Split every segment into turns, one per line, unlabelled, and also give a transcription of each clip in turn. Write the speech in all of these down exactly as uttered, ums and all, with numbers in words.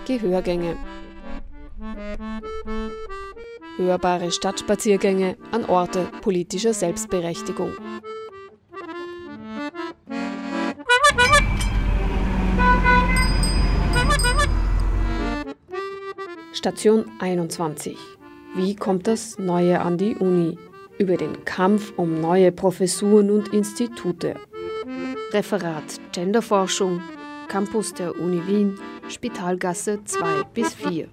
Gehörgänge. Hörbare Stadtspaziergänge an Orte politischer Selbstberechtigung. Station einundzwanzig. Wie kommt das Neue an die Uni? Über den Kampf um neue Professuren und Institute. Referat Genderforschung, Campus der Uni Wien, Spitalgasse zwei bis vier.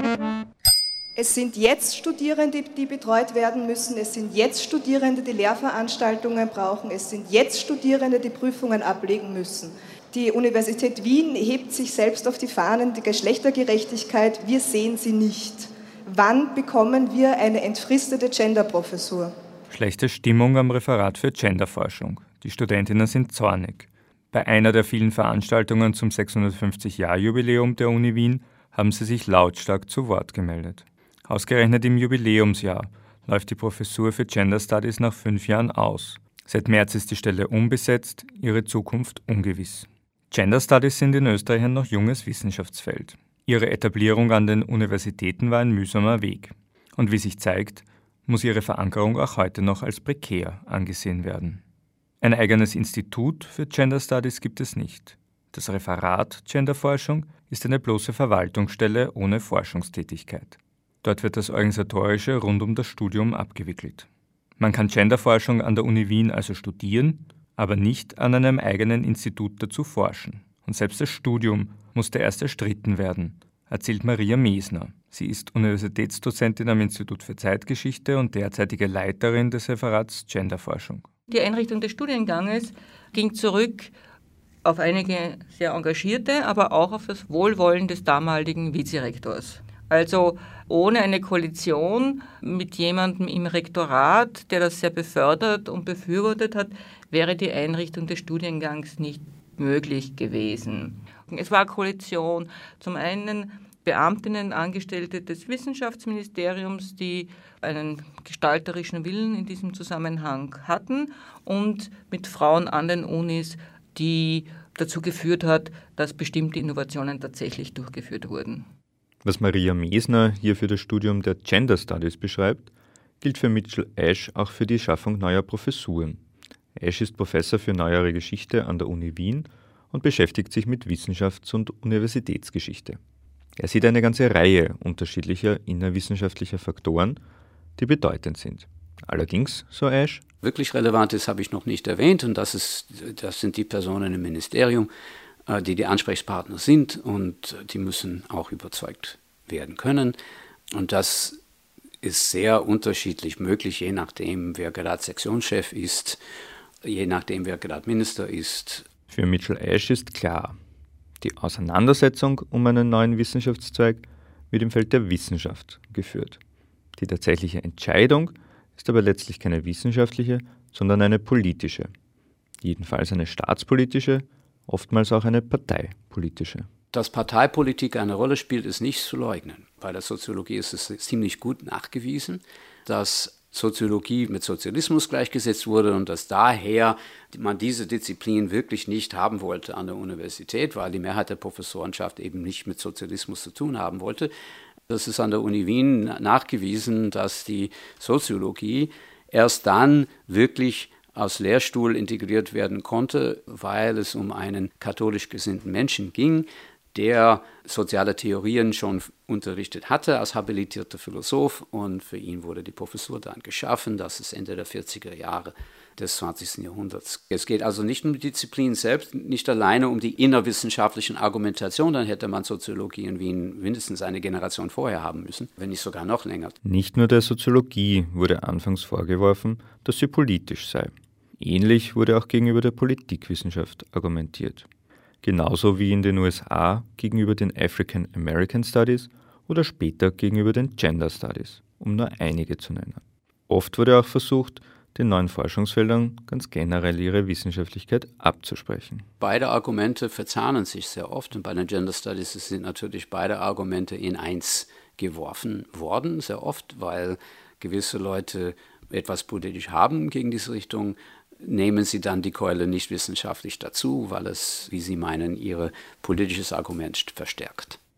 Es sind jetzt Studierende, die betreut werden müssen. Es sind jetzt Studierende, die Lehrveranstaltungen brauchen. Es sind jetzt Studierende, die Prüfungen ablegen müssen. Die Universität Wien hebt sich selbst auf die Fahnen der Geschlechtergerechtigkeit. Wir sehen sie nicht. Wann bekommen wir eine entfristete Genderprofessur?
Schlechte Stimmung am Referat für Genderforschung. Die Studentinnen sind zornig. Bei einer der vielen Veranstaltungen zum sechshundertfünfzig-Jahr-Jubiläum der Uni Wien haben sie sich lautstark zu Wort gemeldet. Ausgerechnet im Jubiläumsjahr läuft die Professur für Gender Studies nach fünf Jahren aus. Seit März ist die Stelle unbesetzt, ihre Zukunft ungewiss. Gender Studies sind in Österreich ein noch junges Wissenschaftsfeld. Ihre Etablierung an den Universitäten war ein mühsamer Weg. Und wie sich zeigt, muss ihre Verankerung auch heute noch als prekär angesehen werden. Ein eigenes Institut für Gender Studies gibt es nicht. Das Referat Genderforschung ist eine bloße Verwaltungsstelle ohne Forschungstätigkeit. Dort wird das Organisatorische rund um das Studium abgewickelt. Man kann Genderforschung an der Uni Wien also studieren, aber nicht an einem eigenen Institut dazu forschen. Und selbst das Studium musste erst erstritten werden, erzählt Maria Mesner. Sie ist Universitätsdozentin am Institut für Zeitgeschichte und derzeitige Leiterin des Referats Genderforschung.
Die Einrichtung des Studienganges ging zurück auf einige sehr engagierte, aber auch auf das Wohlwollen des damaligen Vizerektors. Also ohne eine Koalition mit jemandem im Rektorat, der das sehr befördert und befürwortet hat, wäre die Einrichtung des Studiengangs nicht möglich gewesen. Es war eine Koalition, zum einen Beamtinnen, Angestellte des Wissenschaftsministeriums, die einen gestalterischen Willen in diesem Zusammenhang hatten, und mit Frauen an den Unis, die dazu geführt hat, dass bestimmte Innovationen tatsächlich durchgeführt wurden.
Was Maria Mesner hier für das Studium der Gender Studies beschreibt, gilt für Mitchell Ash auch für die Schaffung neuer Professuren. Ash ist Professor für Neuere Geschichte an der Uni Wien und beschäftigt sich mit Wissenschafts- und Universitätsgeschichte. Er sieht eine ganze Reihe unterschiedlicher innerwissenschaftlicher Faktoren, die bedeutend sind. Allerdings, so Ash,
wirklich Relevantes habe ich noch nicht erwähnt, und das, ist, das sind die Personen im Ministerium, die die Ansprechpartner sind, und die müssen auch überzeugt werden können. Und das ist sehr unterschiedlich möglich, je nachdem, wer gerade Sektionschef ist, je nachdem, wer gerade Minister ist.
Für Mitchell Ash ist klar, die Auseinandersetzung um einen neuen Wissenschaftszweig wird im Feld der Wissenschaft geführt. Die tatsächliche Entscheidung ist aber letztlich keine wissenschaftliche, sondern eine politische. Jedenfalls eine staatspolitische, oftmals auch eine parteipolitische.
Dass Parteipolitik eine Rolle spielt, ist nicht zu leugnen. Bei der Soziologie ist es ziemlich gut nachgewiesen, dass Soziologie mit Sozialismus gleichgesetzt wurde und dass daher man diese Disziplin wirklich nicht haben wollte an der Universität, weil die Mehrheit der Professorenschaft eben nicht mit Sozialismus zu tun haben wollte. Das ist an der Uni Wien nachgewiesen, dass die Soziologie erst dann wirklich als Lehrstuhl integriert werden konnte, weil es um einen katholisch gesinnten Menschen ging, der soziale Theorien schon unterrichtet hatte als habilitierter Philosoph, und für ihn wurde die Professur dann geschaffen. Das ist Ende der vierziger Jahre des zwanzigsten Jahrhunderts. Es geht also nicht um die Disziplin selbst, nicht alleine um die innerwissenschaftlichen Argumentationen, dann hätte man Soziologie in Wien mindestens eine Generation vorher haben müssen, wenn nicht sogar noch länger.
Nicht nur der Soziologie wurde anfangs vorgeworfen, dass sie politisch sei. Ähnlich wurde auch gegenüber der Politikwissenschaft argumentiert. Genauso wie in den U S A gegenüber den African American Studies oder später gegenüber den Gender Studies, um nur einige zu nennen. Oft wurde auch versucht, den neuen Forschungsfeldern ganz generell ihre Wissenschaftlichkeit abzusprechen.
Beide Argumente verzahnen sich sehr oft, und bei den Gender Studies sind natürlich beide Argumente in eins geworfen worden, sehr oft, weil gewisse Leute etwas politisch haben gegen diese Richtung, nehmen sie dann die Keule nicht wissenschaftlich dazu, weil es, wie sie meinen, ihr politisches Argument verstärkt.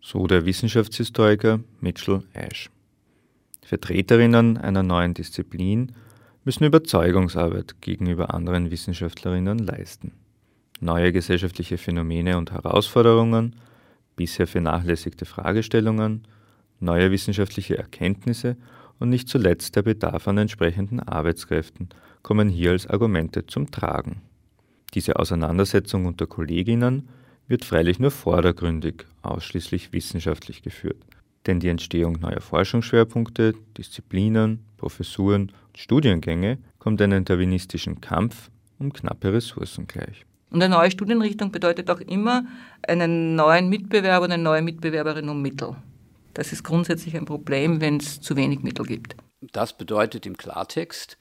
So der Wissenschaftshistoriker Mitchell Ash. Vertreterinnen einer neuen Disziplin müssen Überzeugungsarbeit gegenüber anderen Wissenschaftlerinnen leisten. Neue gesellschaftliche Phänomene und Herausforderungen, bisher vernachlässigte Fragestellungen, neue wissenschaftliche Erkenntnisse und nicht zuletzt der Bedarf an entsprechenden Arbeitskräften kommen hier als Argumente zum Tragen. Diese Auseinandersetzung unter Kolleginnen wird freilich nur vordergründig ausschließlich wissenschaftlich geführt, denn die Entstehung neuer Forschungsschwerpunkte, Disziplinen, Professuren und Studiengänge kommt einem darwinistischen Kampf um knappe Ressourcen gleich.
Und eine neue Studienrichtung bedeutet auch immer einen neuen Mitbewerber und eine neue Mitbewerberin um Mittel. Das ist grundsätzlich ein Problem, wenn es zu wenig Mittel gibt.
Das bedeutet im Klartext,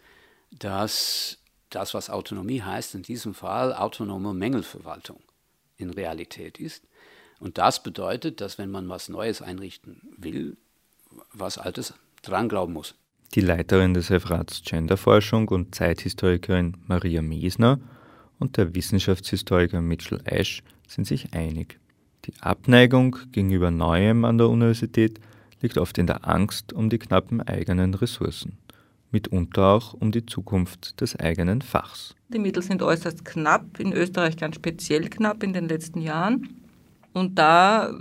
dass das, was Autonomie heißt, in diesem Fall autonome Mängelverwaltung in Realität ist. Und das bedeutet, dass wenn man was Neues einrichten will, was Altes dran glauben muss.
Die Leiterin des Referats Genderforschung und Zeithistorikerin Maria Mesner und der Wissenschaftshistoriker Mitchell Ash sind sich einig. Die Abneigung gegenüber Neuem an der Universität liegt oft in der Angst um die knappen eigenen Ressourcen, mitunter auch um die Zukunft des eigenen Fachs.
Die Mittel sind äußerst knapp, in Österreich ganz speziell knapp in den letzten Jahren. Und da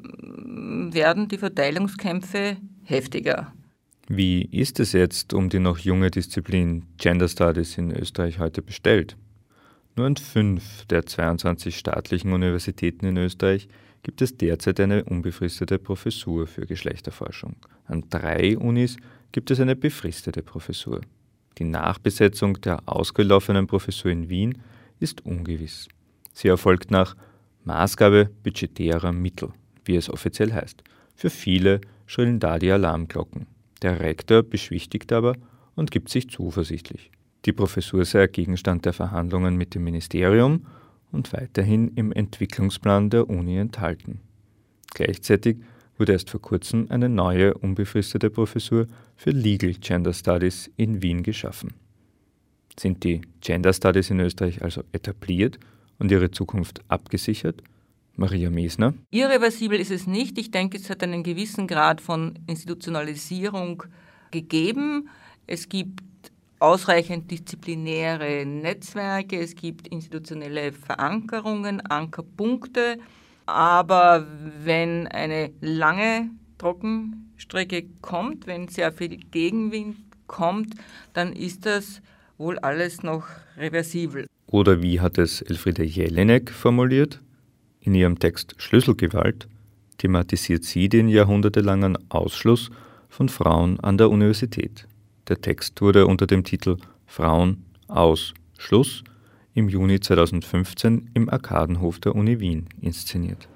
werden die Verteilungskämpfe heftiger.
Wie ist es jetzt um die noch junge Disziplin Gender Studies in Österreich heute bestellt? Nur an fünf der zweiundzwanzig staatlichen Universitäten in Österreich gibt es derzeit eine unbefristete Professur für Geschlechterforschung. An drei Unis gibt es eine befristete Professur. Die Nachbesetzung der ausgelaufenen Professur in Wien ist ungewiss. Sie erfolgt nach Maßgabe budgetärer Mittel, wie es offiziell heißt. Für viele schrillen da die Alarmglocken. Der Rektor beschwichtigt aber und gibt sich zuversichtlich. Die Professur sei Gegenstand der Verhandlungen mit dem Ministerium und weiterhin im Entwicklungsplan der Uni enthalten. Gleichzeitig wurde erst vor kurzem eine neue unbefristete Professur für Legal Gender Studies in Wien geschaffen. Sind die Gender Studies in Österreich also etabliert und ihre Zukunft abgesichert? Maria Mesner.
Irreversibel ist es nicht. Ich denke, es hat einen gewissen Grad von Institutionalisierung gegeben. Es gibt ausreichend disziplinäre Netzwerke, es gibt institutionelle Verankerungen, Ankerpunkte. Aber wenn eine lange Trockenstrecke kommt, wenn sehr viel Gegenwind kommt, dann ist das wohl alles noch reversibel.
Oder wie hat es Elfriede Jelinek formuliert? In ihrem Text Schlüsselgewalt thematisiert sie den jahrhundertelangen Ausschluss von Frauen an der Universität. Der Text wurde unter dem Titel Frauen aus Schluss im Juni zweitausendfünfzehn im Arkadenhof der Uni Wien inszeniert.